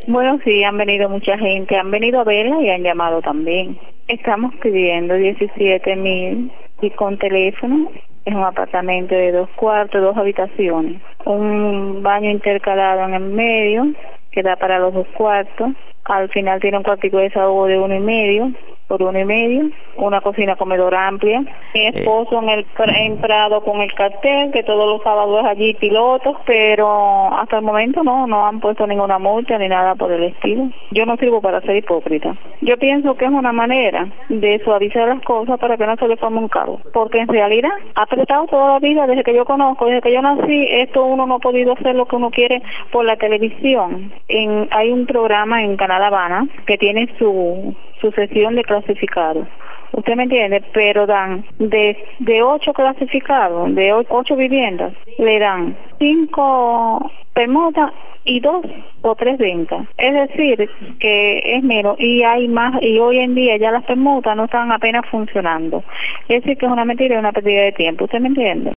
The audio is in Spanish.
Bueno, sí, han venido mucha gente, han venido a verla y han llamado también. Estamos pidiendo 17,000 y con teléfono. Es un apartamento de 2 cuartos, 2 habitaciones, un baño intercalado en el medio que da para los 2 cuartos. Al final tiene un cuartico de desahogo de 1,5 por 1,5, una cocina comedor amplia. Mi esposo en Prado con el cartel, que todos los sábados es allí pilotos, pero hasta el momento no han puesto ninguna multa ni nada por el estilo. Yo no sirvo para ser hipócrita. Yo pienso que es una manera de suavizar las cosas para que no se le forme un cargo, porque en realidad ha apretado toda la vida desde que yo conozco, desde que yo nací. Esto uno no ha podido hacer lo que uno quiere por la televisión. Hay un programa en Canal Habana que tiene su sesión de clasificados. ¿Usted me entiende? Pero dan de 8 clasificados, de 8 viviendas, le dan 5 permutas y 2 o 3 ventas. Es decir, que es menos y hay más, y hoy en día ya las permutas no están apenas funcionando. Es decir, que es una mentira y una pérdida de tiempo. ¿Usted me entiende?